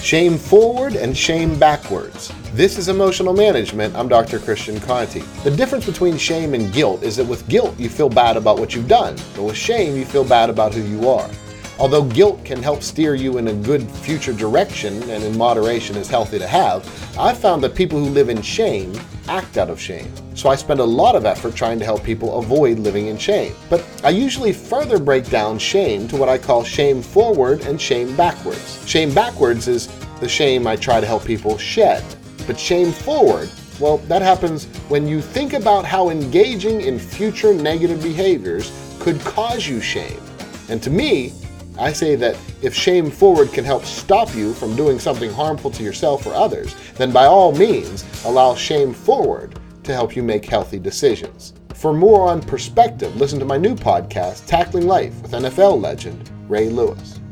Shame forward and shame backwards. This is Emotional Management. I'm Dr. Christian Conti. The difference between shame and guilt is that with guilt, you feel bad about what you've done, but with shame, you feel bad about who you are. Although guilt can help steer you in a good future direction, and in moderation is healthy to have, I've found that people who live in shame act out of shame. So I spend a lot of effort trying to help people avoid living in shame. But I usually further break down shame to what I call shame forward and shame backwards. Shame backwards is the shame I try to help people shed. But shame forward, well, that happens when you think about how engaging in future negative behaviors could cause you shame. And to me, I say that if shame forward can help stop you from doing something harmful to yourself or others, then by all means, allow shame forward to help you make healthy decisions. For more on perspective, listen to my new podcast, Tackling Life with NFL legend Ray Lewis.